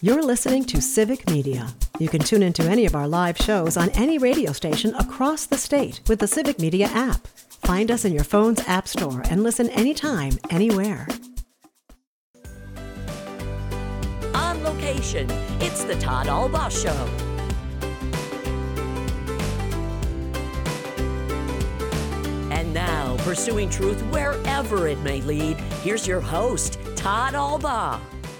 You're listening to Civic Media. You can tune into any of our live shows on any radio station across the state with the Civic Media app. Find us in your phone's app store and listen anytime, anywhere. On location, it's the Todd Albaugh Show. And now, pursuing truth wherever it may lead, here's your host, Todd Albaugh.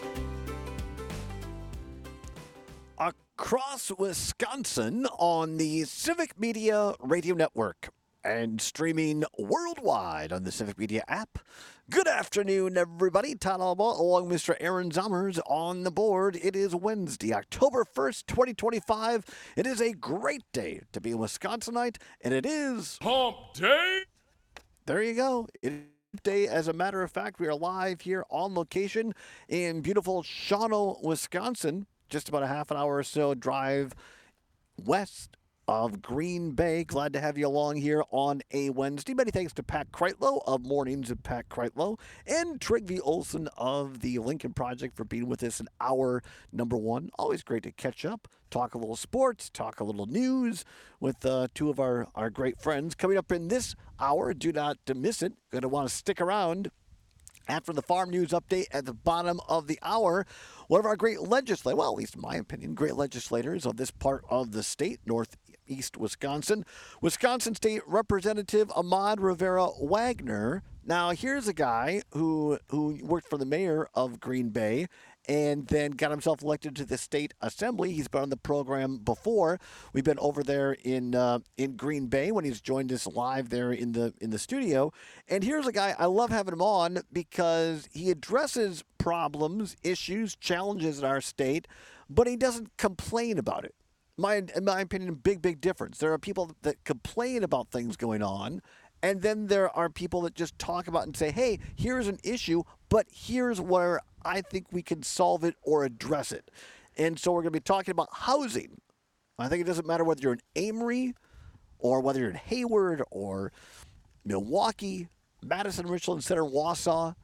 Across Wisconsin on the Civic Media Radio Network and streaming worldwide on the Civic Media app. Good afternoon, everybody. Todd Albaugh along with Mr. Aaron Zommers on the board. It is Wednesday, October 1st, 2025. It is a great day to be a Wisconsinite, and it is Hump Day. There you go. It is Hump Day. As a matter of fact, we are live here on location in beautiful Shawano, Wisconsin. Just about a half an hour or so drive west of Green Bay. Glad to have you along here on a Wednesday. Many thanks to Pat Kreitlow of Mornings at Pat Kreitlow and Trygve Olsen of the Lincoln Project for being with us in hour number one. Always great to catch up, talk a little sports, talk a little news with two of our great friends. Coming up in this hour, do not miss it. Going to want to stick around. After the farm news update at the bottom of the hour, one of our great legislators, well, at least in my opinion, great legislators of this part of the state, northeast Wisconsin, Wisconsin State Representative Ahmad Rivera Wagner. Now, here's a guy who worked for the mayor of Green Bay and then got himself elected to the state assembly. He's been on the program before. We've been over there in Green Bay when he's joined us live there in the studio. And here's a guy, I love having him on because he addresses problems, issues, challenges in our state, but he doesn't complain about it. In my opinion, big difference. There are people that complain about things going on, and then there are people that just talk about and say, hey, here's an issue, but here's where I think we can solve it or address it. And so we're going to be talking about housing. I think it doesn't matter whether you're in Amory or whether you're in Hayward or Milwaukee, Madison, Richland Center, Wausau.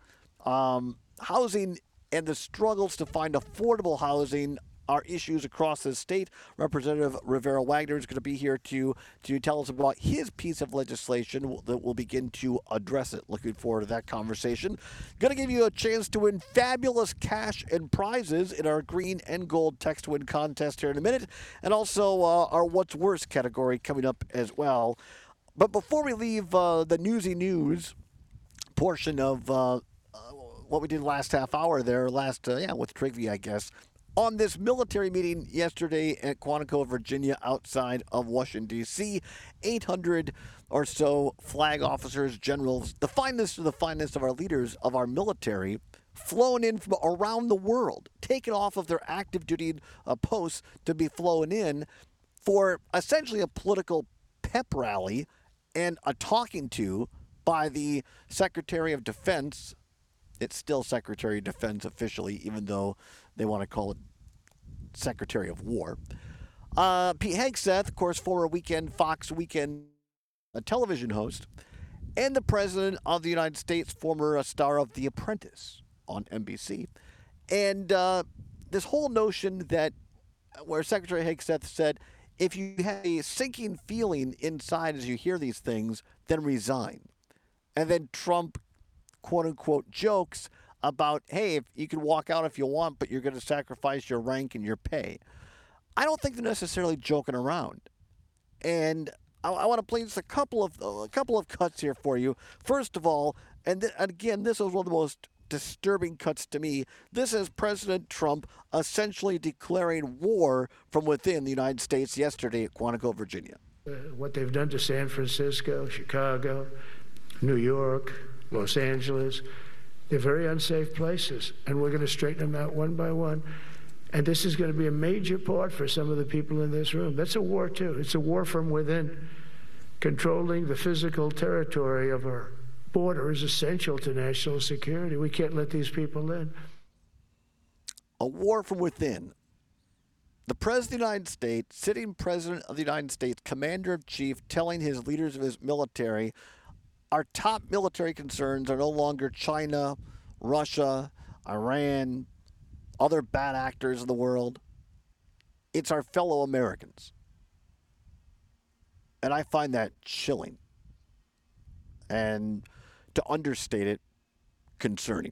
Housing and the struggles to find affordable housing are issues across the state. Representative Rivera Wagner is going to be here to tell us about his piece of legislation that will begin to address it. Looking forward to that conversation. Going to give you a chance to win fabulous cash and prizes in our green and gold text to win contest here in a minute, and also our What's Worse category coming up as well. But before we leave the newsy news portion of what we did last half hour there, with Trygve, I guess. On this military meeting yesterday at Quantico, Virginia, outside of Washington, D.C., 800 or so flag officers, generals, the finest of our leaders of our military, flown in from around the world, taken off of their active duty posts to be flown in for essentially a political pep rally and a talking to by the Secretary of Defense. It's still Secretary of Defense officially, even though they want to call it Secretary of War. Pete Hegseth, of course, former Fox Weekend television host, and the President of the United States, former star of The Apprentice on NBC. And this whole notion that where Secretary Hegseth said, if you have a sinking feeling inside as you hear these things, then resign. And then Trump, quote-unquote, jokes about, hey, if you can walk out if you want, but you're going to sacrifice your rank and your pay. I don't think they're necessarily joking around. And I want to play just a couple of cuts here for you. First of all, and again, this was one of the most disturbing cuts to me. This is President Trump essentially declaring war from within the United States yesterday at Quantico, Virginia. What they've done to San Francisco, Chicago, New York, Los Angeles, they're very unsafe places, and we're going to straighten them out one by one. And this is going to be a major part for some of the people in this room. That's a war, too. It's a war from within. Controlling the physical territory of our border is essential to national security. We can't let these people in. A war from within. The President of the United States, sitting President of the United States, Commander-in-Chief, telling his leaders of his military, our top military concerns are no longer China, Russia, Iran, other bad actors in the world. It's our fellow Americans. And I find that chilling. And to understate it, concerning.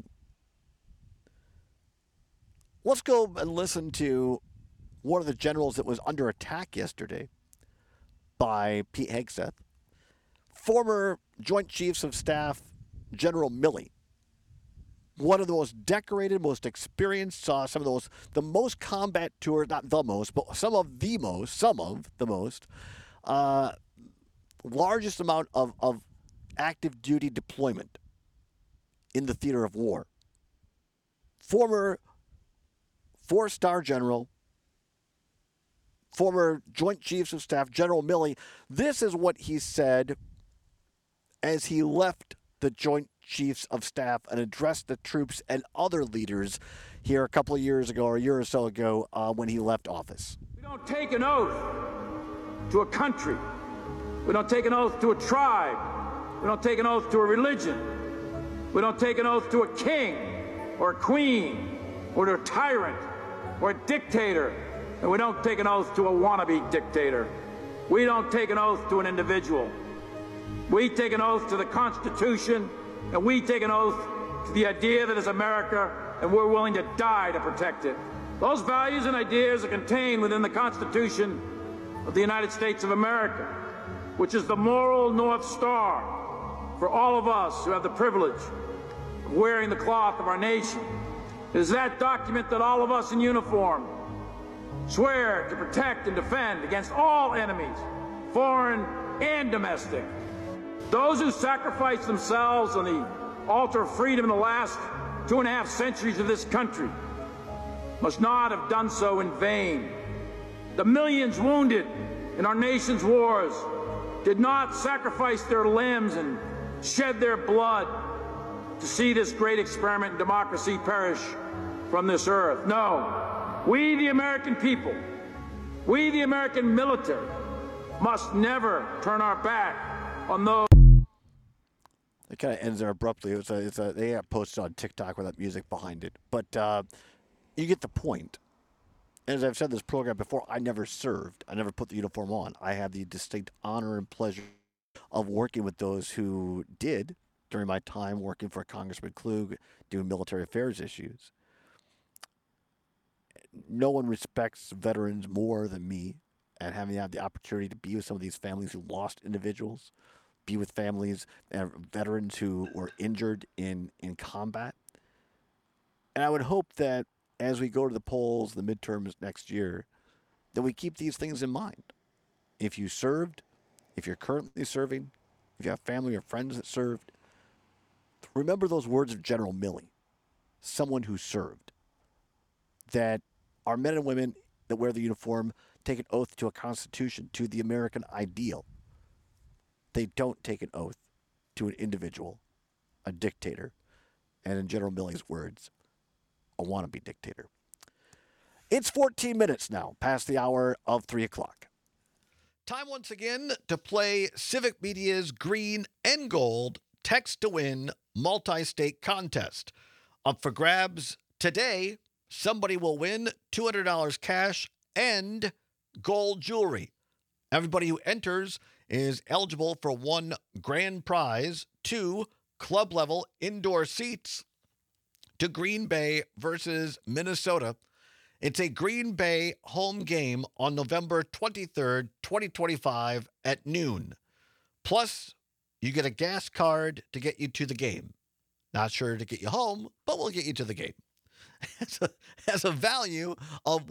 Let's go and listen to one of the generals that was under attack yesterday by Pete Hegseth. Former Joint Chiefs of Staff General Milley. One of the most decorated, most experienced, some of the most combat tours, not the most, but some of the most, largest amount of active duty deployment in the theater of war. Former 4-star general, former Joint Chiefs of Staff, General Milley. This is what he said as he left the Joint Chiefs of Staff and addressed the troops and other leaders here a couple of years ago, or a year or so ago, when he left office. We don't take an oath to a country. We don't take an oath to a tribe. We don't take an oath to a religion. We don't take an oath to a king or a queen or to a tyrant or a dictator. And we don't take an oath to a wannabe dictator. We don't take an oath to an individual. We take an oath to the Constitution, and we take an oath to the idea that is America, and we're willing to die to protect it. Those values and ideas are contained within the Constitution of the United States of America, which is the moral North Star for all of us who have the privilege of wearing the cloth of our nation. It is that document that all of us in uniform swear to protect and defend against all enemies, foreign and domestic. Those who sacrificed themselves on the altar of freedom in the last 2.5 centuries of this country must not have done so in vain. The millions wounded in our nation's wars did not sacrifice their limbs and shed their blood to see this great experiment in democracy perish from this earth. No, we the American people, we the American military must never turn our back on those. It kind of ends there abruptly. They got posted on TikTok with that music behind it. But you get the point. And as I've said this program before, I never served. I never put the uniform on. I had the distinct honor and pleasure of working with those who did during my time working for Congressman Klug, doing military affairs issues. No one respects veterans more than me, and having had the opportunity to be with some of these families who lost individuals, be with families and veterans who were injured in combat. And I would hope that as we go to the polls, the midterms next year, that we keep these things in mind. If you served, if you're currently serving, if you have family or friends that served, remember those words of General Milley, someone who served, that our men and women that wear the uniform take an oath to a Constitution, to the American ideal. They don't take an oath to an individual, a dictator, and in General Milley's words, a wannabe dictator. It's 14 minutes now past the hour of 3 o'clock. Time once again to play Civic Media's Green and Gold Text to Win multi-state contest. Up for grabs today, somebody will win $200 cash and gold jewelry. Everybody who enters is eligible for one grand prize, 2 club-level indoor seats to Green Bay versus Minnesota. It's a Green Bay home game on November 23rd, 2025 at noon. Plus, you get a gas card to get you to the game. Not sure to get you home, but we'll get you to the game. Has a value of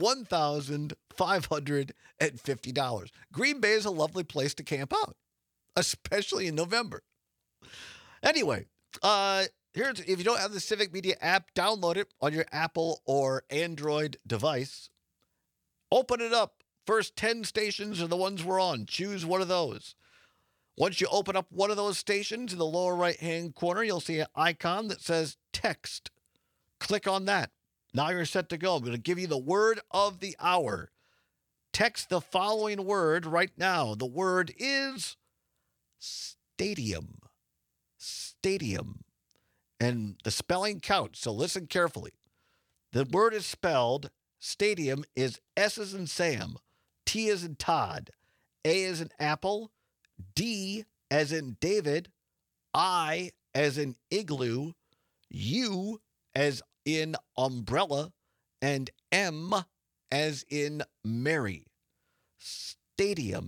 $1,550. Green Bay is a lovely place to camp out, especially in November. Anyway, if you don't have the Civic Media app, download it on your Apple or Android device. Open it up. First 10 stations are the ones we're on. Choose one of those. Once you open up one of those stations, in the lower right-hand corner, you'll see an icon that says text. Click on that. Now you're set to go. I'm going to give you the word of the hour. Text the following word right now. The word is stadium. Stadium. And the spelling counts, so listen carefully. The word is spelled, stadium is S as in Sam, T as in Todd, A as in Apple, D as in David, I as in Igloo, U as in Umbrella, and M as in Mary. Stadium,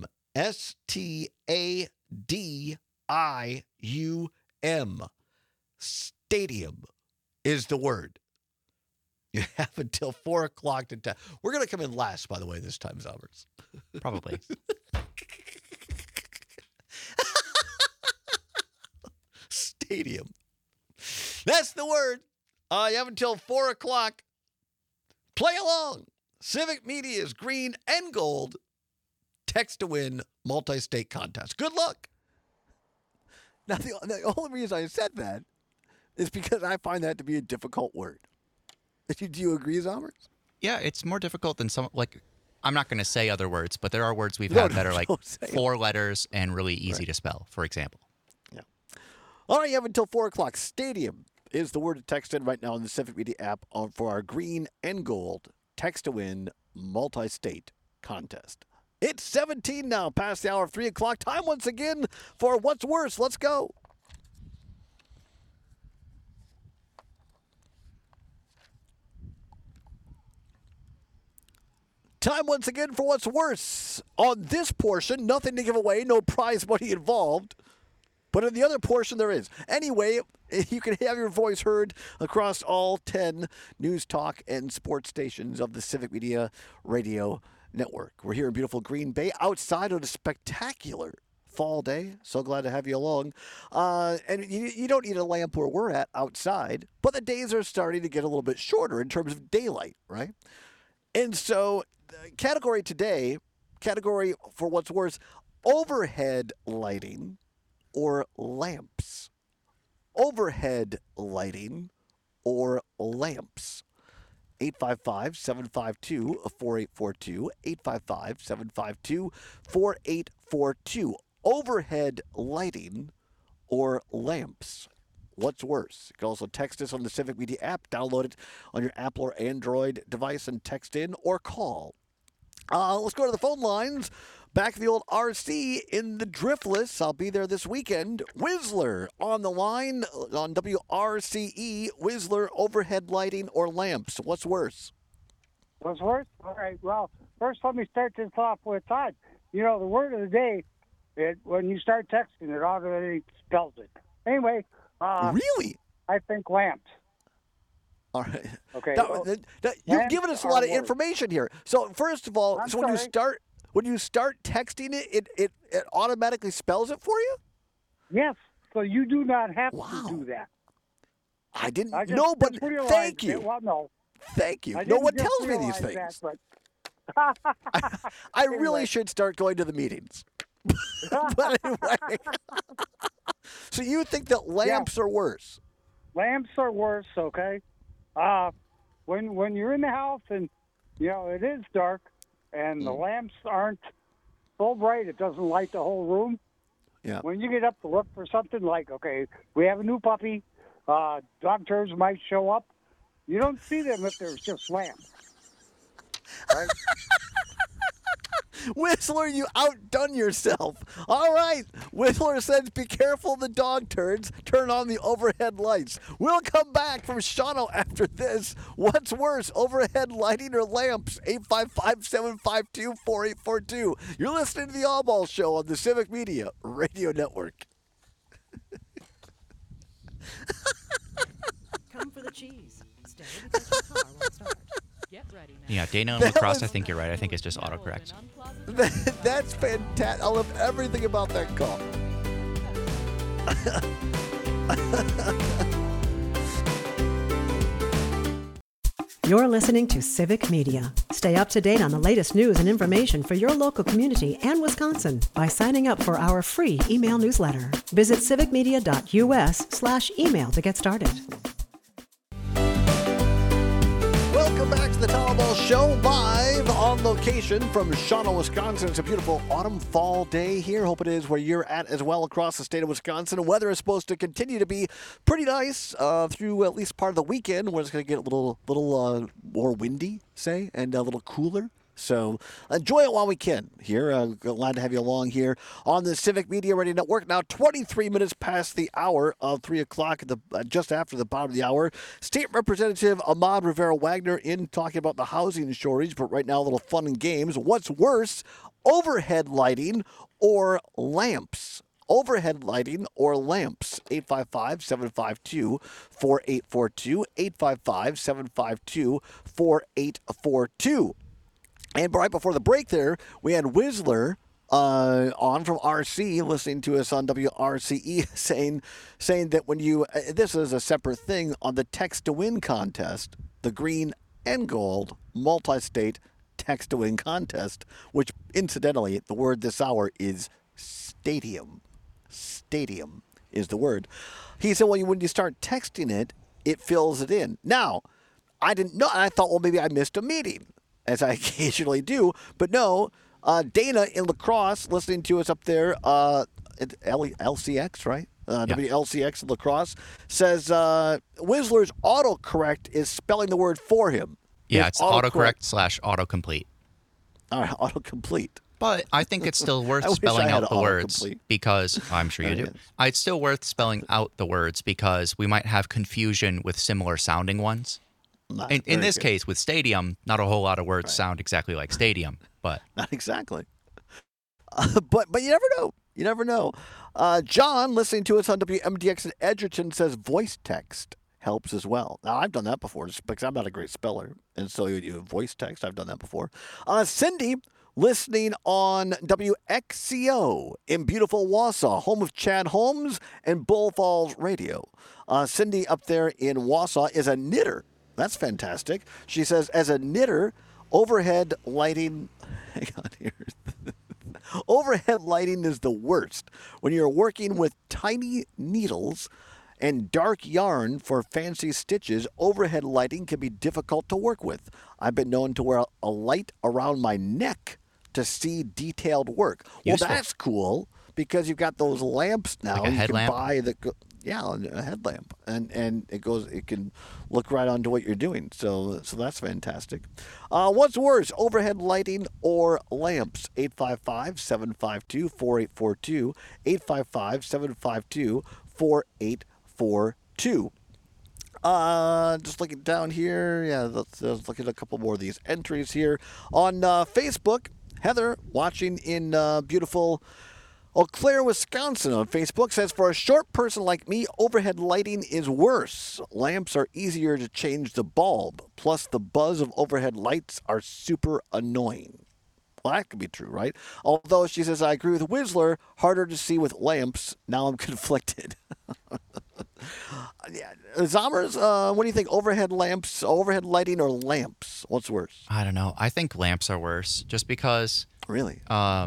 S-T-A-D-I-U-M. Stadium is the word. You have until 4 o'clock to tell. We're going to come in last, by the way, this time, Zombers. Probably. Stadium. That's the word. You have until 4 o'clock. Play along. Civic Media's green and gold text to win multi-state contest. Good luck. Now, the only reason I said that is because I find that to be a difficult word. Do you agree, Zombers? Yeah, it's more difficult than some, like, I'm not going to say other words, but there are words we've had that are like 4 letters and really easy to spell, for example. Yeah. All right, you have until 4 o'clock. Stadium is the word to text in right now in the Civic Media app for our green and gold text to win multi-state contest. It's 17 now, past the hour of 3 o'clock. Time once again for What's Worse. Let's go. Time once again for What's Worse. On this portion, nothing to give away, no prize money involved. But in the other portion, there is. Anyway, you can have your voice heard across all 10 news, talk, and sports stations of the Civic Media Radio Network. We're here in beautiful Green Bay, outside on a spectacular fall day. So glad to have you along. And you don't need a lamp where we're at outside, but the days are starting to get a little bit shorter in terms of daylight, right? And so category for What's Worse, overhead lighting or lamps. Overhead lighting or lamps. 855-752-4842. 855-752-4842. Overhead lighting or lamps. What's worse? You can also text us on the Civic Media app. Download it on your Apple or Android device and text in or call. Let's go to the phone lines. Back to the old RC in the Driftless. I'll be there this weekend. Whistler on the line on WRCE. Whistler, overhead lighting or lamps. What's worse? What's worse? All right. Well, first let me start this off with Todd. You know, the word of the day, when you start texting, it automatically spells it. Anyway. Really? I think lamps. All right. Okay. You've given us a lot of information here. So first of all, when you start texting it automatically spells it for you? Yes. So you do not have to do that. I didn't know, but thank you. Well, no. Thank you. No one tells me these things. I really should start going to the meetings. But anyway. So you think that lamps are worse? Lamps are worse, okay? When you're in the house and, you know, it is dark and the lamps aren't so bright, it doesn't light the whole room. Yeah. When you get up to look for something like, okay, we have a new puppy, dog turds might show up, you don't see them if there's just lamps. Right? Whistler, you outdone yourself. All right. Whistler says, be careful of the dog turds. Turn on the overhead lights. We'll come back from Shawano after this. What's worse, overhead lighting or lamps? 855-752-4842. You're listening to the All Ball Show on the Civic Media Radio Network. Come for the cheese. Stay because your car won't start. Get ready now. Yeah, Dana and Lacrosse, I think you're right. I think it's just autocorrect. That's fantastic. I love everything about that call. You're listening to Civic Media. Stay up to date on the latest news and information for your local community and Wisconsin by signing up for our free email newsletter. Visit civicmedia.us/email to get started. Welcome back to the Tom Ball Show, live on location from Shawano, Wisconsin. It's a beautiful autumn fall day here. Hope it is where you're at as well across the state of Wisconsin. Weather is supposed to continue to be pretty nice through at least part of the weekend, where it's going to get a little more windy, say, and a little cooler. So enjoy it while we can here. Glad to have you along here on the Civic Media Radio Network. Now 23 minutes past the hour of 3 o'clock, just after the bottom of the hour. State Representative Ahmad Rivera-Wagner in talking about the housing shortage, but right now a little fun and games. What's worse, overhead lighting or lamps? Overhead lighting or lamps. 855-752-4842. 855-752-4842. And right before the break there, we had Whistler on from RC, listening to us on WRCE, saying that when you, this is a separate thing, on the Text to Win contest, the green and gold multi-state Text to Win contest, which incidentally, the word this hour is stadium. Stadium is the word. He said, well, when you start texting it, it fills it in. Now, I didn't know, I thought, well, maybe I missed a meeting, as I occasionally do. But no, Dana in La Crosse, listening to us up there at LCX, right? WLCX in La Crosse, says Whistler's autocorrect is spelling the word for him. Yeah, it's autocorrect / autocomplete. All right, autocomplete. But I think it's still worth spelling out the words because I'm sure you do. It's still worth spelling out the words because we might have confusion with similar sounding ones. In this case, with stadium, not a whole lot of words sound exactly like stadium, but not exactly. But you never know. You never know. John, listening to us on WMDX in Edgerton, says voice text helps as well. Now, I've done that before just because I'm not a great speller, and so you voice text. I've done that before. Cindy, listening on WXCO in beautiful Wausau, home of Chad Holmes and Bull Falls Radio. Cindy up there in Wausau is a knitter. That's fantastic. She says, as a knitter, overhead lighting, hang on here. Overhead lighting is the worst. When you're working with tiny needles and dark yarn for fancy stitches, overhead lighting can be difficult to work with. I've been known to wear a light around my neck to see detailed work. Useful. Well, that's cool because you've got those lamps now. Like a headlamp? You can buy a headlamp, and it can look right onto what you're doing. So that's fantastic. What's worse, overhead lighting or lamps? 855-752-4842. 855-752-4842. Just looking down here. Yeah, let's look at a couple more of these entries here on Facebook. Heather, watching in beautiful Eau Claire, Wisconsin on Facebook, says, for a short person like me, overhead lighting is worse. Lamps are easier to change the bulb. Plus, the buzz of overhead lights are super annoying. Well, that could be true, right? Although, she says, I agree with Whistler, harder to see with lamps. Now I'm conflicted. Zommers, what do you think? Overhead lighting or lamps? What's worse? I don't know. I think lamps are worse just because... Really?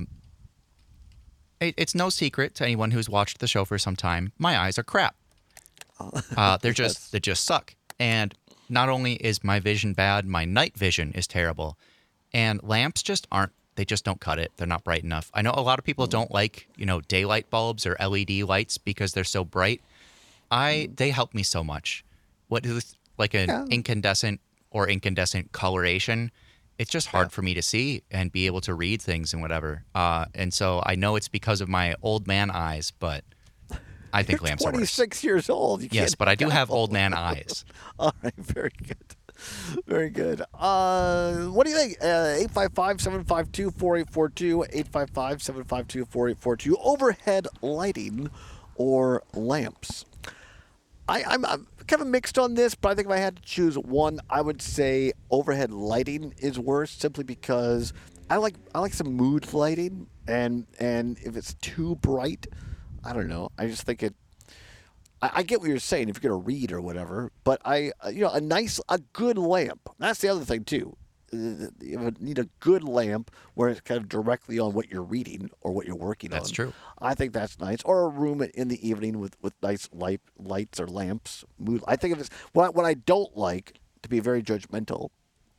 It's no secret to anyone who's watched the show for some time. My eyes are crap. They just suck. And not only is my vision bad, my night vision is terrible. And lamps just don't cut it. They're not bright enough. I know a lot of people don't like, daylight bulbs or LED lights because they're so bright. They help me so much. What is like an incandescent coloration? It's just hard for me to see and be able to read things and whatever. And so I know it's because of my old man eyes, but I think lamps are worse. 26 years old. Yes, but I do have old man eyes. All right, very good. Very good. What do you think? 855-752-4842, 855-752-4842. Overhead lighting or lamps? I'm kind of mixed on this, but I think if I had to choose one, I would say overhead lighting is worse simply because I like some mood lighting, and if it's too bright, I don't know. I just think I get what you're saying if you're going to read or whatever, but a good lamp. That's the other thing too. You need a good lamp where it's kind of directly on what you're reading or what you're working on. That's true. I think that's nice. Or a room in the evening with nice lights or lamps. I think of it what I don't like, to be very judgmental,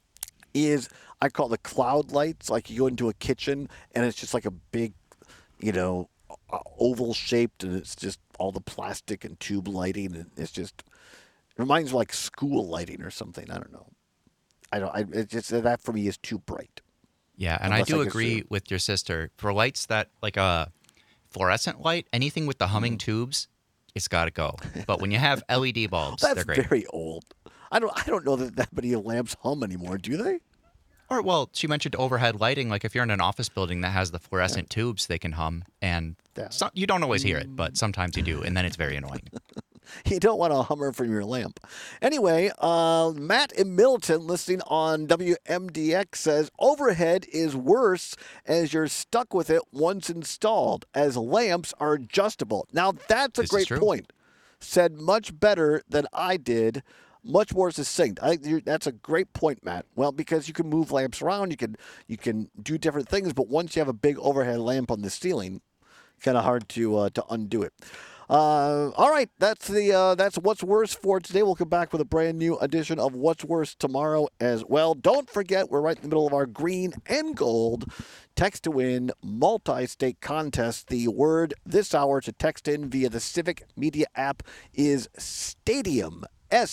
is I call the cloud lights. Like you go into a kitchen and it's just like a big, oval shaped, and it's just all the plastic and tube lighting, and it reminds me of like school lighting or something. I don't know. It's just that for me is too bright. Yeah, and I do agree with your sister. For lights that, like a fluorescent light, anything with the humming tubes, it's got to go. But when you have LED bulbs, they're great. That's very old. I don't know that many lamps hum anymore, do they? Or, well, she mentioned overhead lighting. Like if you're in an office building that has the fluorescent tubes, they can hum. And you don't always hear it, but sometimes you do, and then it's very annoying. You don't want a hummer from your lamp. Anyway, Matt in Middleton, listening on WMDX, says overhead is worse as you're stuck with it once installed, as lamps are adjustable. Now, that's a great point. Said much better than I did. Much more succinct. I think that's a great point, Matt. Well, because you can move lamps around, you can do different things, but once you have a big overhead lamp on the ceiling, kind of hard to undo it. All right, that's What's Worse for today. We'll come back with a brand new edition of What's Worse tomorrow as well. Don't forget, we're right in the middle of our green and gold text to win multi-state contest. The word this hour to text in via the Civic Media app is Stadium.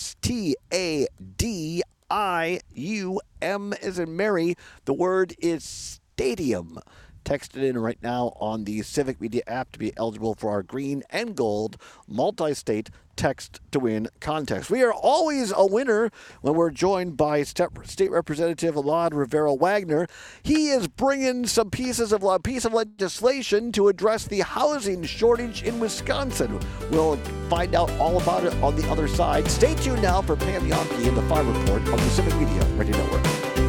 STADIUM as in Mary. The word is stadium. Text it in right now on the Civic Media app to be eligible for our green and gold multi-state text to win contest. We are always a winner when we're joined by State Representative Ahmad Rivera-Wagner. He is bringing a piece of legislation to address the housing shortage in Wisconsin. We'll find out all about it on the other side. Stay tuned now for Pam Yonke and the Farm Report on the Civic Media Radio Network.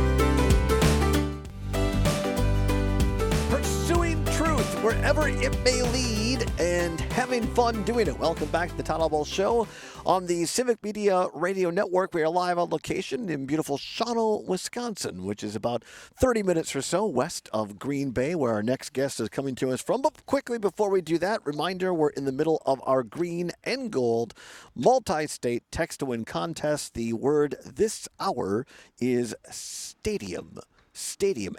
Pursuing truth wherever it may lead and having fun doing it. Welcome back to the Todd Albaugh Show on the Civic Media Radio Network. We are live on location in beautiful Shawano, Wisconsin, which is about 30 minutes or so west of Green Bay, where our next guest is coming to us from. But quickly, before we do that, reminder, we're in the middle of our green and gold multi-state text-to-win contest. The word this hour is stadium. Stadium,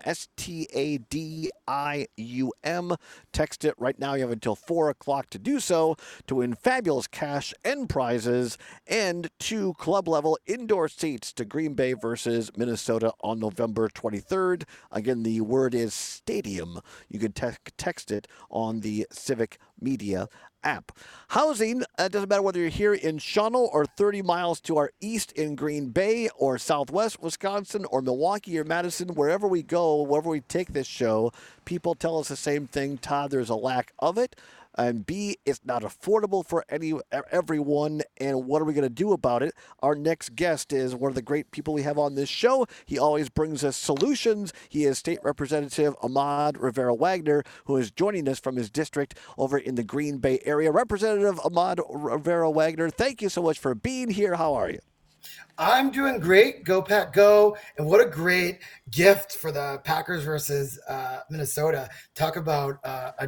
STADIUM. Text it right now. You have until 4 o'clock to do so to win fabulous cash and prizes and 2 club-level indoor seats to Green Bay versus Minnesota on November 23rd. Again, the word is stadium. You can text it on the Civic Media app. Housing, doesn't matter whether you're here in Shawano or 30 miles to our east in Green Bay or southwest Wisconsin or Milwaukee or Madison, wherever we go, wherever we take this show, people tell us the same thing. Todd, there's a lack of it. And B, it's not affordable for everyone. And what are we going to do about it? Our next guest is one of the great people we have on this show. He always brings us solutions. He is State Representative Ahmad Rivera-Wagner, who is joining us from his district over in the Green Bay area. Representative Ahmad Rivera-Wagner, thank you so much for being here. How are you? I'm doing great. Go Pack Go. And what a great gift for the Packers versus Minnesota. Talk about a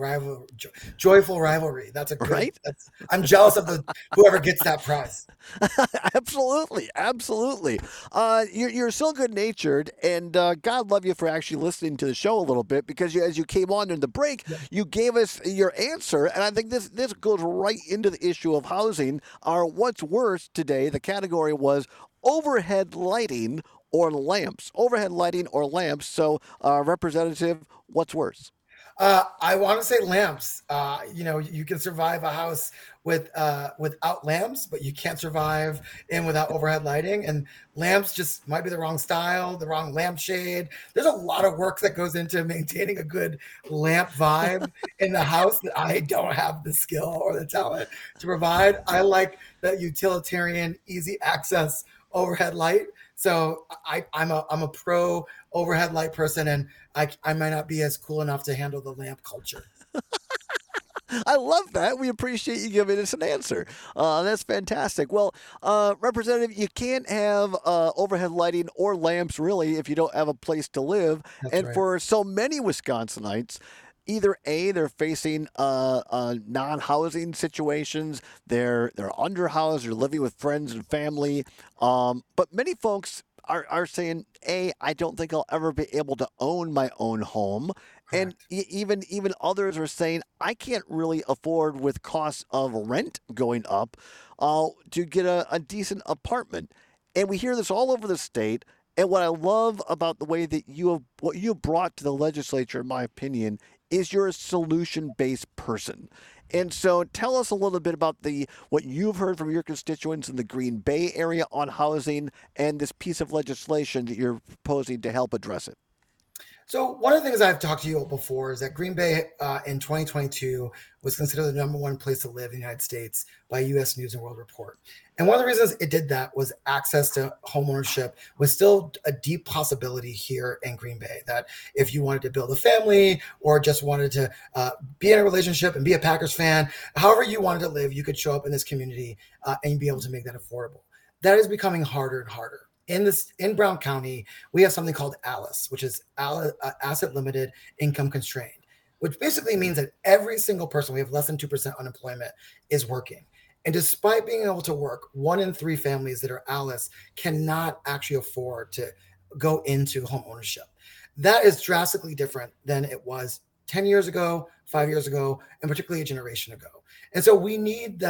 joyful rivalry. That's a great, right? I'm jealous of whoever gets that prize. Absolutely. You're so good-natured, and God love you for actually listening to the show a little bit, because as you came on in the break, you gave us your answer, and I think this goes right into the issue of housing. Our What's Worse today, the category was overhead lighting or lamps. Overhead lighting or lamps. So, Representative, what's worse? I want to say lamps. You can survive a house without lamps, but you can't survive without overhead lighting. And lamps just might be the wrong style, the wrong lampshade. There's a lot of work that goes into maintaining a good lamp vibe in the house that I don't have the skill or the talent to provide. I like that utilitarian, easy access overhead light. So I'm a pro overhead light person, and I might not be as cool enough to handle the lamp culture. I love that. We appreciate you giving us an answer. That's fantastic. Well, Representative, you can't have overhead lighting or lamps, really, if you don't have a place to live. That's and right. For so many Wisconsinites, either A, they're facing non-housing situations, they're underhoused, they're living with friends and family. But many folks are saying, I don't think I'll ever be able to own my own home. And even others are saying, I can't really afford, with costs of rent going up, to get a decent apartment. And we hear this all over the state. And what I love about the way that what you have brought to the legislature, in my opinion, is you're a solution-based person. And so tell us a little bit about what you've heard from your constituents in the Green Bay area on housing and this piece of legislation that you're proposing to help address it. So one of the things I've talked to you before is that Green Bay in 2022 was considered the #1 place to live in the United States by U.S. News and World Report. And one of the reasons it did that was access to homeownership was still a deep possibility here in Green Bay, that if you wanted to build a family or just wanted to be in a relationship and be a Packers fan, however you wanted to live, you could show up in this community and be able to make that affordable. That is becoming harder and harder. In Brown County, we have something called ALICE, which is Asset Limited Income Constrained, which basically means that every single person, we have less than 2% unemployment, is working. And despite being able to work, 1 in 3 families that are ALICE cannot actually afford to go into home ownership. That is drastically different than it was 10 years ago, 5 years ago, and particularly a generation ago. And so we need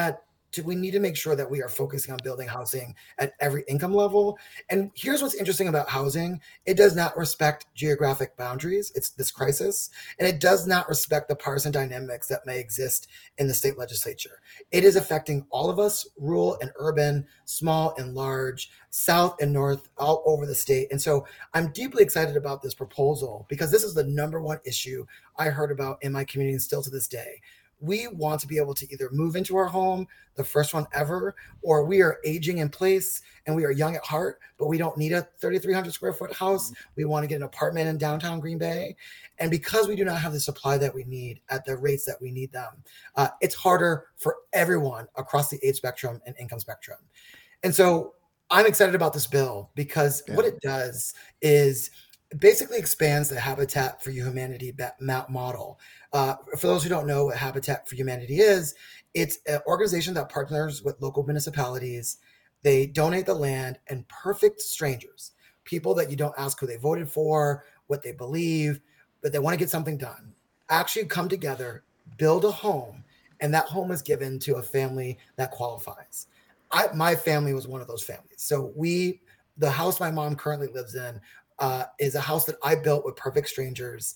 to make sure that we are focusing on building housing at every income level. And here's what's interesting about housing. It does not respect geographic boundaries. It's this crisis. And it does not respect the partisan dynamics that may exist in the state legislature. It is affecting all of us, rural and urban, small and large, south and north, all over the state. And so I'm deeply excited about this proposal because this is the #1 issue I heard about in my community and still to this day. We want to be able to either move into our home, the first one ever, or we are aging in place and we are young at heart, but we don't need a 3,300 square foot house. We want to get an apartment in downtown Green Bay. And because we do not have the supply that we need at the rates that we need them, it's harder for everyone across the age spectrum and income spectrum. And so I'm excited about this bill because what it does is basically expands the Habitat for Humanity model. For those who don't know what Habitat for Humanity is, it's an organization that partners with local municipalities. They donate the land, and perfect strangers, people that you don't ask who they voted for, what they believe, but they want to get something done, actually come together, build a home, and that home is given to a family that qualifies. My family was one of those families. So the house my mom currently lives in is a house that I built with perfect strangers.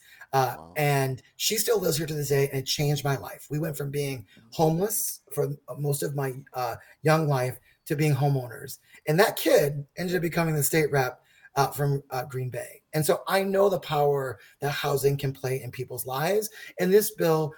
And she still lives here to this day, and it changed my life. We went from being homeless for most of my young life to being homeowners. And that kid ended up becoming the state rep from Green Bay. And so I know the power that housing can play in people's lives. And this bill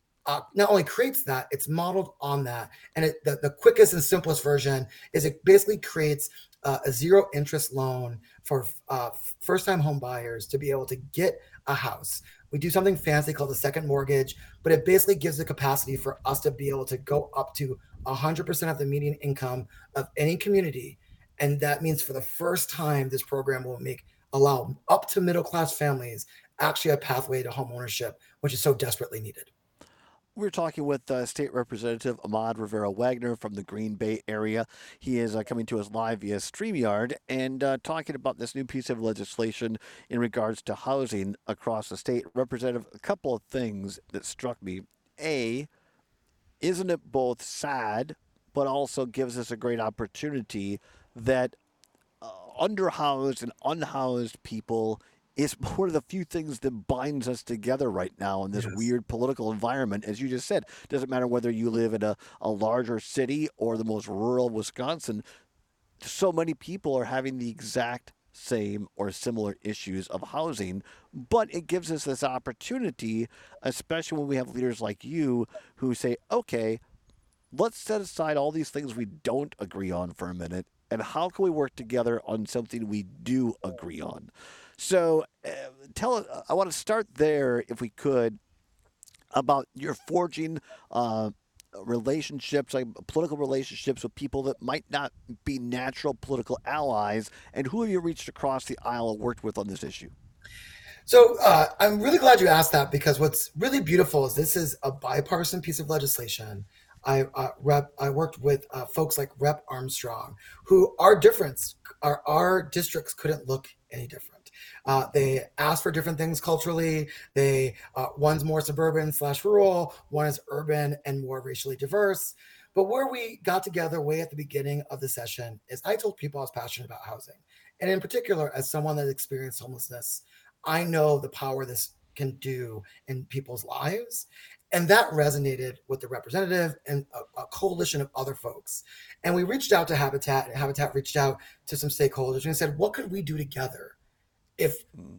not only creates that, it's modeled on that. And the quickest and simplest version is it basically creates a zero interest loan for first-time home buyers to be able to get a house. We do something fancy called the second mortgage, but it basically gives the capacity for us to be able to go up to 100% of the median income of any community. And that means for the first time, this program will allow up to middle-class families actually a pathway to home ownership, which is so desperately needed. We're talking with State Representative Ahmad Rivera-Wagner from the Green Bay area. He is coming to us live via StreamYard and talking about this new piece of legislation in regards to housing across the state. Representative, a couple of things that struck me. Isn't it both sad, but also gives us a great opportunity that underhoused and unhoused people is one of the few things that binds us together right now in this weird political environment. As you just said, doesn't matter whether you live in a larger city or the most rural Wisconsin, so many people are having the exact same or similar issues of housing, but it gives us this opportunity, especially when we have leaders like you who say, okay, let's set aside all these things we don't agree on for a minute, and how can we work together on something we do agree on? So tell us, I want to start there, if we could, about your forging relationships, like political relationships with people that might not be natural political allies, and who have you reached across the aisle and worked with on this issue? So I'm really glad you asked that, because what's really beautiful is this is a bipartisan piece of legislation. I worked with folks like Rep Armstrong, who our districts couldn't look any different. They asked for different things culturally. One's more suburban/rural, one is urban and more racially diverse. But where we got together way at the beginning of the session is I told people I was passionate about housing. And in particular, as someone that experienced homelessness, I know the power this can do in people's lives. And that resonated with the representative and a coalition of other folks. And we reached out to Habitat, and Habitat reached out to some stakeholders and said, what could we do together if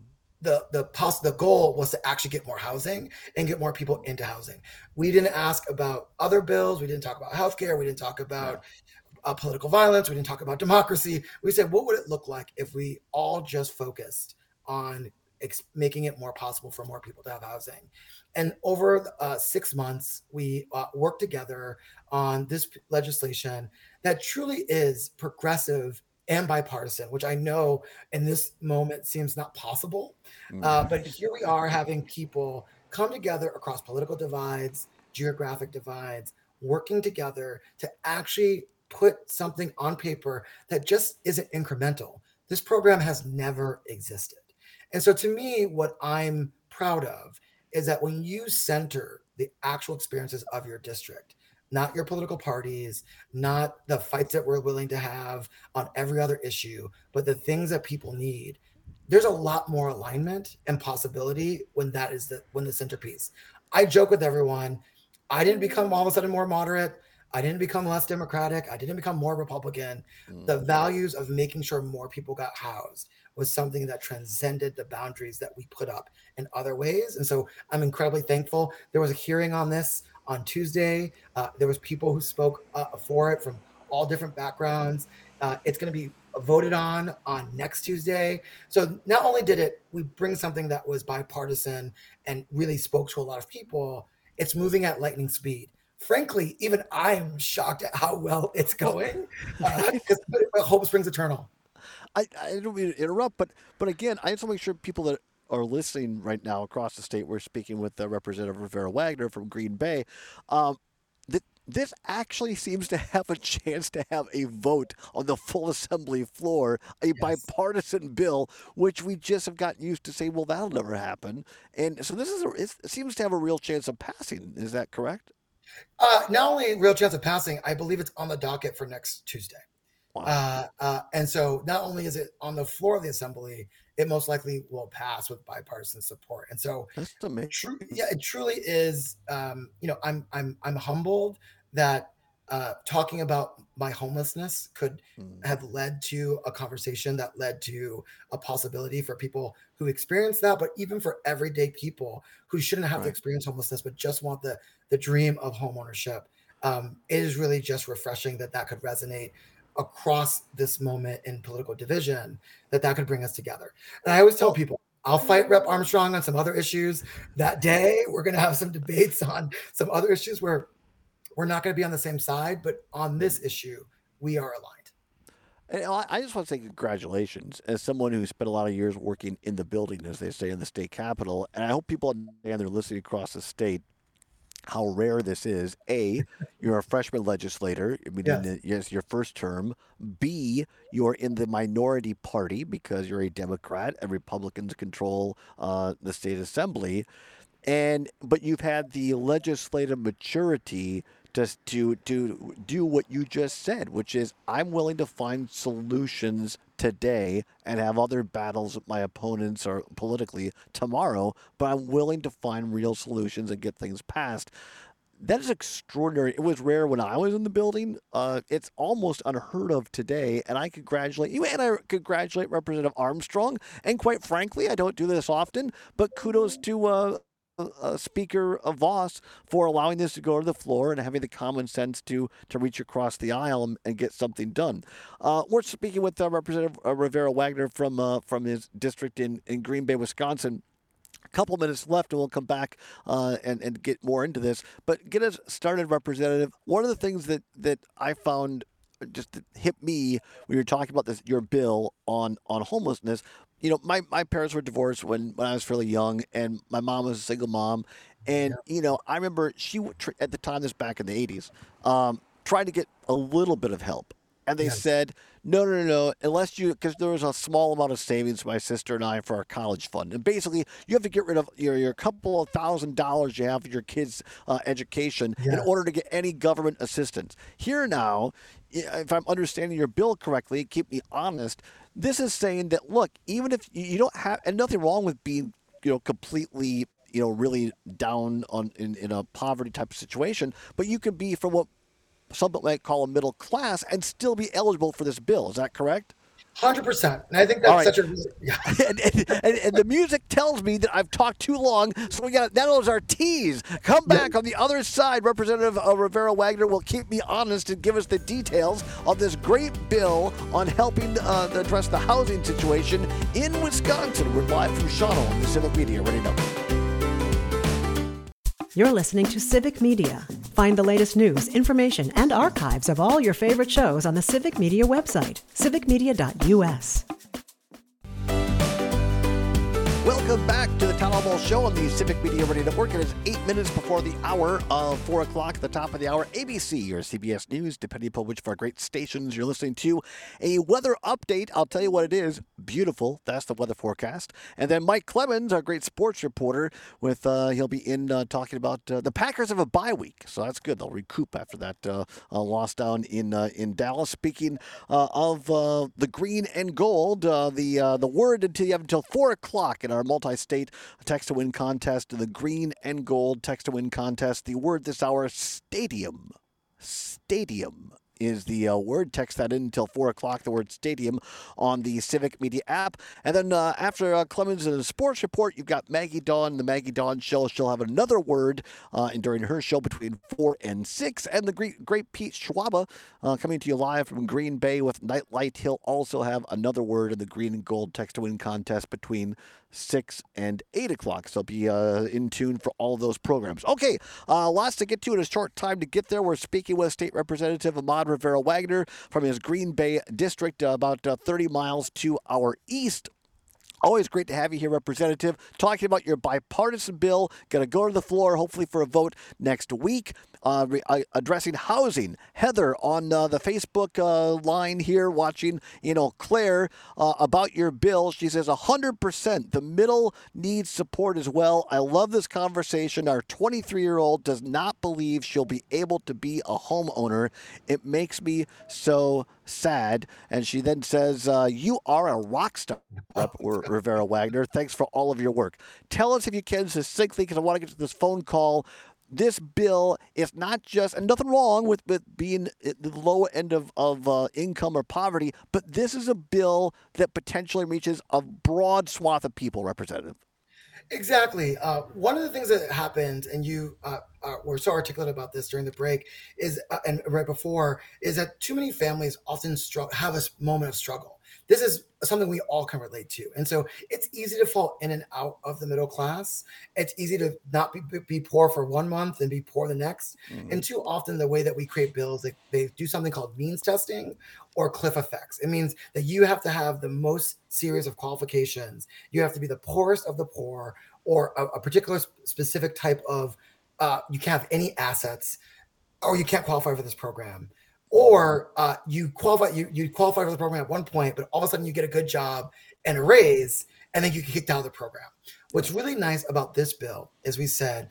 the goal was to actually get more housing and get more people into housing? We didn't ask about other bills. We didn't talk about healthcare. We didn't talk about political violence. We didn't talk about democracy. We said, what would it look like if we all just focused on making it more possible for more people to have housing? And over 6 months, we worked together on this legislation that truly is progressive and bipartisan, which I know in this moment seems not possible. But here we are having people come together across political divides, geographic divides, working together to actually put something on paper that just isn't incremental. This program has never existed. And so to me, what I'm proud of is that when you center the actual experiences of your district, not your political parties, not the fights that we're willing to have on every other issue, but the things that people need, there's a lot more alignment and possibility when that is the centerpiece. I joke with everyone, I didn't become all of a sudden more moderate. I didn't become less Democratic. I didn't become more Republican. The values of making sure more people got housed was something that transcended the boundaries that we put up in other ways. And so I'm incredibly thankful. There was a hearing on this on Tuesday. There was people who spoke for it from all different backgrounds. It's going to be voted on next Tuesday. So not only did we bring something that was bipartisan and really spoke to a lot of people, it's moving at lightning speed. Frankly, even I'm shocked at how well it's going. Because hope springs eternal. I don't mean to interrupt, but again, I just want to make sure people that are listening right now across the state, we're speaking with Representative Rivera Wagner from Green Bay, that this actually seems to have a chance to have a vote on the full assembly floor, a bipartisan bill, which we just have gotten used to say, well, that'll never happen. And so it seems to have a real chance of passing. Is that correct? Not only a real chance of passing, I believe it's on the docket for next Tuesday. Wow. And so not only is it on the floor of the assembly, it most likely will pass with bipartisan support. And so that's amazing. It truly is. I'm humbled that talking about my homelessness could have led to a conversation that led to a possibility for people who experience that, but even for everyday people who shouldn't have to experience homelessness, but just want the dream of homeownership. It is really just refreshing that could resonate across this moment in political division, that could bring us together. And I always tell people, I'll fight Rep Armstrong on some other issues. That day, we're going to have some debates on some other issues where we're not going to be on the same side, but on this issue, we are aligned. And I just want to say congratulations as someone who spent a lot of years working in the building, as they say, in the state capitol. And I hope people understand, they're listening across the state, how rare this is. A, you're a freshman legislator. I mean, yes, your first term. B, you're in the minority party because you're a Democrat and Republicans control the state assembly. But you've had the legislative maturity to do what you just said, which is I'm willing to find solutions today and have other battles with my opponents or politically tomorrow, but I'm willing to find real solutions and get things passed. That is extraordinary. It was rare when I was in the building. It's almost unheard of today, and I congratulate you, and I congratulate Representative Armstrong. And quite frankly, I don't do this often, but kudos to Speaker Vos for allowing this to go to the floor and having the common sense to reach across the aisle and get something done. We're speaking with Representative Rivera Wagner from his district in Green Bay, Wisconsin. A couple minutes left, and we'll come back and get more into this. But get us started, Representative. One of the things that I found just hit me when you were talking about this, your bill on homelessness. You know, my parents were divorced when I was fairly young, and my mom was a single mom. And, I remember she would, at the time, this back in the 80s, tried to get a little bit of help. And they said, no, unless because there was a small amount of savings for my sister and I for our college fund. And basically, you have to get rid of your couple of $1,000 you have for your kids' education in order to get any government assistance. Here now, if I'm understanding your bill correctly, keep me honest, this is saying that, look, even if you don't have, and nothing wrong with being, completely, really down in a poverty type of situation, but you can be from what some might call a middle class and still be eligible for this bill. Is that correct? 100%. And I think that's such a and the music tells me that I've talked too long, so we got that was our tease. Come back on the other side. Representative Rivera Wagner will keep me honest and give us the details on this great bill on helping to address the housing situation in Wisconsin. We're live from Shawano on the Civic Media. Ready now. You're listening to Civic Media. Find the latest news, information, and archives of all your favorite shows on the Civic Media website, civicmedia.us. Welcome back to the Town Hall Bowl Show on the Civic Media Radio Network. It is 8 minutes before the hour of 4 o'clock, at the top of the hour. ABC or CBS News, depending upon which of our great stations you're listening to. A weather update. I'll tell you what it is. Beautiful. That's the weather forecast. And then Mike Clemens, our great sports reporter, with he'll be in talking about the Packers have a bye week, so that's good. They'll recoup after that loss down in Dallas. Speaking of the green and gold, the word until you have until 4 o'clock in our multi-state text-to-win contest, the green and gold text-to-win contest. The word this hour, stadium. Stadium is the word. Text that in until 4 o'clock, the word stadium, on the Civic Media app. And then after Clemens' sports report, you've got Maggie Dawn, the Maggie Dawn Show. She'll have another word during her show between 4 and 6. And the great Pete Schwaba coming to you live from Green Bay with Nightlight. He'll also have another word in the green and gold text-to-win contest between 6 and 8 o'clock. So be in tune for all those programs. Okay, lots to get to in a short time to get there. We're speaking with State Representative Ahmad Rivera Wagner from his Green Bay district, about 30 miles to our east. Always great to have you here, Representative, talking about your bipartisan bill. Going to go to the floor, hopefully, for a vote next week. Addressing housing. Heather on the Facebook line here watching, Claire, about your bill. She says 100%. The middle needs support as well. I love this conversation. Our 23-year-old does not believe she'll be able to be a homeowner. It makes me so sad. And she then says, you are a rock star, Rivera Wagner. Thanks for all of your work. Tell us if you can succinctly, because I want to get to this phone call. This bill is not just, and nothing wrong with being at the low end of income or poverty, but this is a bill that potentially reaches a broad swath of people, Representative. Exactly. One of the things that happened, and you were so articulate about this during the break, is and right before, is that too many families often have a moment of struggle. This is something we all can relate to. And so it's easy to fall in and out of the middle class. It's easy to not be poor for 1 month and be poor the next. Mm-hmm. And too often the way that we create bills, they do something called means testing or cliff effects. It means that you have to have the most serious of qualifications. You have to be the poorest of the poor, or a particular specific type of, you can't have any assets, or you can't qualify for this program. Or you qualify for the program at one point, but all of a sudden you get a good job and a raise, and then you get kicked out of the program. What's really nice about this bill is we said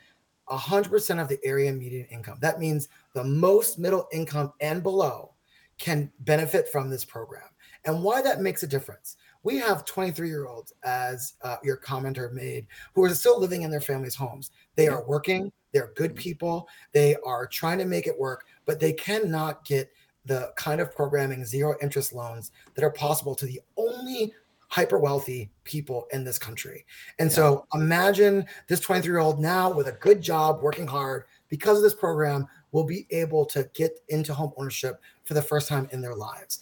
100% of the area median income. That means the most middle income and below can benefit from this program. And why that makes a difference. We have 23-year-olds, as your commenter made, who are still living in their families' homes. They are working. They're good people. They are trying to make it work, but they cannot get the kind of programming, zero interest loans that are possible to the only hyper wealthy people in this country. And so imagine this 23-year-old now with a good job, working hard, because of this program, will be able to get into home ownership for the first time in their lives.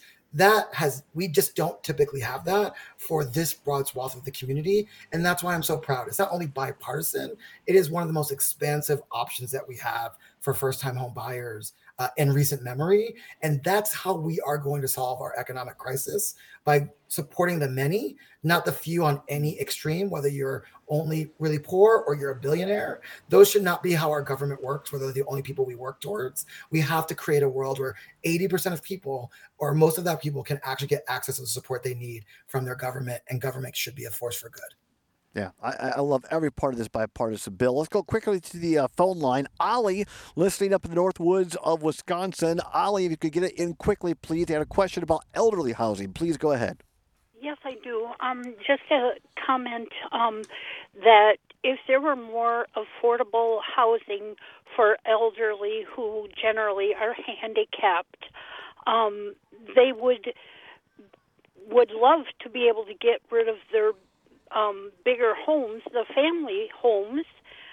We just don't typically have that for this broad swath of the community. And that's why I'm so proud. It's not only bipartisan, it is one of the most expansive options that we have for first-time home buyers in recent memory. And that's how we are going to solve our economic crisis, by supporting the many, not the few on any extreme, whether you're only really poor or you're a billionaire. Those should not be how our government works, where they're the only people we work towards. We have to create a world where 80% of people, or most of that people, can actually get access to the support they need from their government, and government should be a force for good. Yeah, I love every part of this bipartisan bill. Let's go quickly to the phone line. Ollie, listening up in the North Woods of Wisconsin. Ollie, if you could get it in quickly, please. You had a question about elderly housing. Please go ahead. Yes, I do. Just a comment that if there were more affordable housing for elderly who generally are handicapped, they would love to be able to get rid of their bigger homes, the family homes,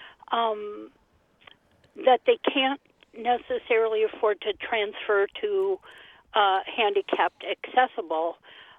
that they can't necessarily afford to transfer to handicapped accessible.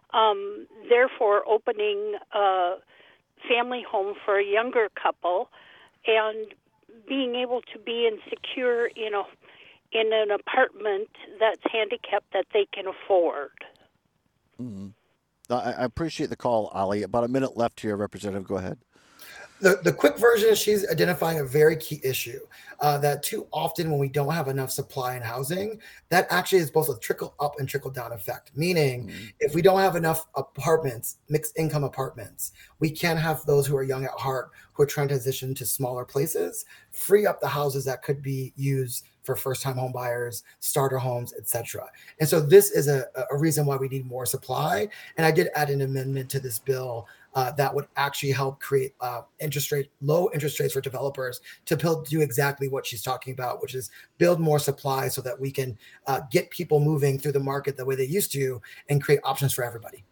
Therefore, opening a family home for a younger couple and being able to be insecure in an apartment that's handicapped that they can afford. Mm-hmm. I appreciate the call, Ollie. About a minute left here, Representative. Go ahead. The quick version is she's identifying a very key issue that too often when we don't have enough supply in housing, that actually is both a trickle up and trickle down effect. Meaning, if we don't have enough apartments, mixed income apartments, we can't have those who are young at heart who are trying to transition to smaller places, free up the houses that could be used for first-time home buyers, starter homes, etc. And so this is a reason why we need more supply. And I did add an amendment to this bill that would actually help create low interest rates for developers to do exactly what she's talking about, which is build more supply so that we can get people moving through the market the way they used to and create options for everybody.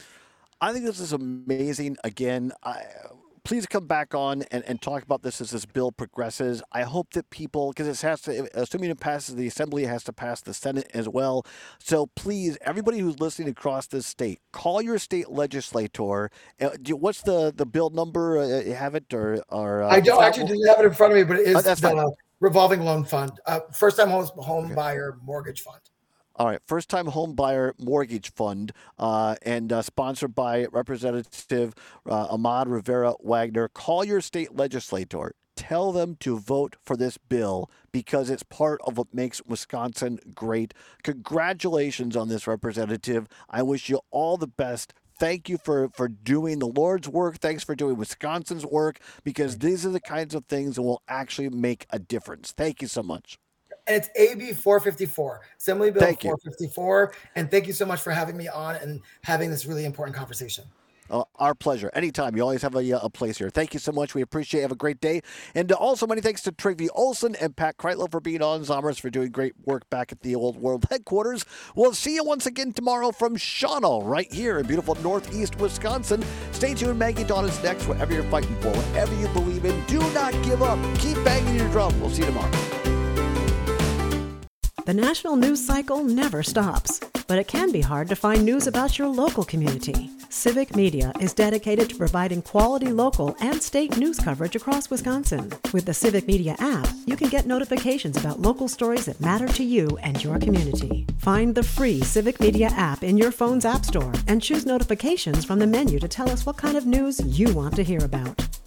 I think this is amazing. Again, please come back on and talk about this as this bill progresses. I hope that people, because it has to, assuming it passes the Assembly, it has to pass the Senate as well. So please, everybody who's listening across this state, call your state legislator. What's the bill number? You have it or I don't actually have it in front of me, but it is the revolving loan fund, first-time home buyer mortgage fund. All right, first-time home buyer mortgage fund, and sponsored by Representative Ahmad Rivera Wagner. Call your state legislator. Tell them to vote for this bill because it's part of what makes Wisconsin great. Congratulations on this, Representative. I wish you all the best. Thank you for doing the Lord's work. Thanks for doing Wisconsin's work, because these are the kinds of things that will actually make a difference. Thank you so much. And it's AB 454, Assembly Bill 454. And thank you so much for having me on and having this really important conversation. Our pleasure. Anytime. You always have a place here. Thank you so much. We appreciate it. Have a great day. And also many thanks to Trygve Olsen and Pat Kreitlow for being on, Zommers for doing great work back at the Old World headquarters. We'll see you once again tomorrow from Shawano right here in beautiful Northeast Wisconsin. Stay tuned. Maggie Dawn is next. Whatever you're fighting for, whatever you believe in, do not give up. Keep banging your drum. We'll see you tomorrow. The national news cycle never stops, but it can be hard to find news about your local community. Civic Media is dedicated to providing quality local and state news coverage across Wisconsin. With the Civic Media app, you can get notifications about local stories that matter to you and your community. Find the free Civic Media app in your phone's app store and choose notifications from the menu to tell us what kind of news you want to hear about.